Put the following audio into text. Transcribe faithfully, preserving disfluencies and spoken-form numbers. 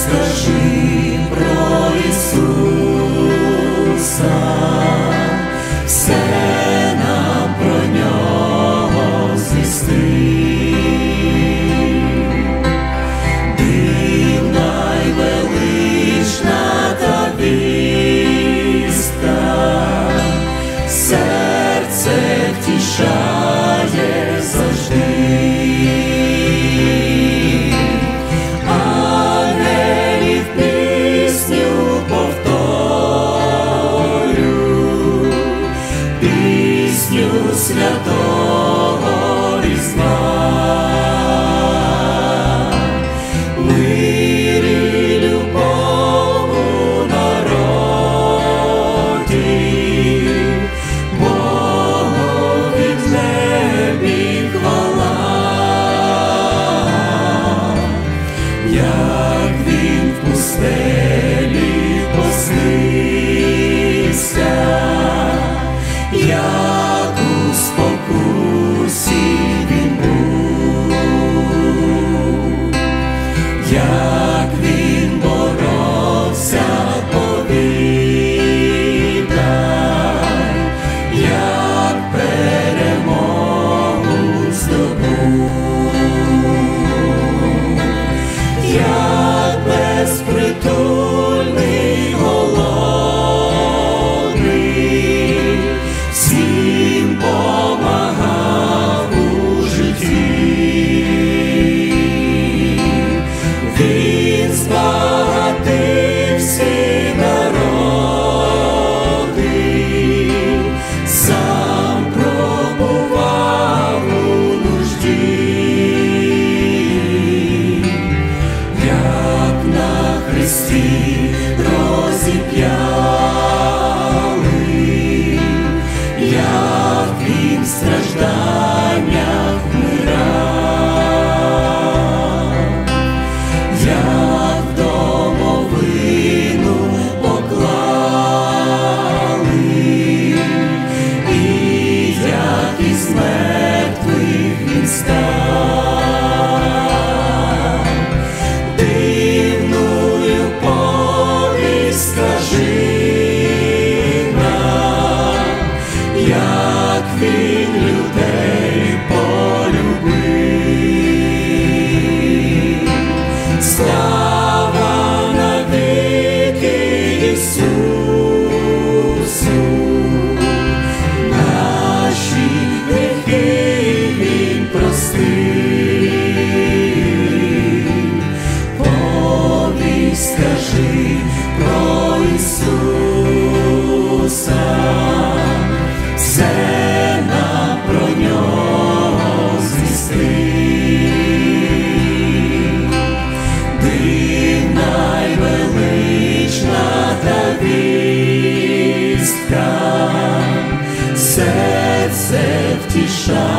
скажи про Ісуса, все нам про Нього звісти. Дивна й велична та вістка, серце втішає завжди. Святого Різдва, мирі, любов у народі, Богові в небі хвала, як він в пустелі постився, як у спокусі він був, як він боровся, повідай, як перемогу здобув, як безпритульний голодний всім помагав у житті. Він збагатив всі народи, сам пробував у нужді, як на хресті розіп'яли, як він в стражданнях вмирав, як домовину поклали, і як із мертвих він став. Дивною повість скажи нам, як він людей полюбив. Слава навіки Ісусу, наші гріхи він простив. Повість скажи про Ісуса, все нам про Нього звісти. Дивна й велична та вістка, серце втішає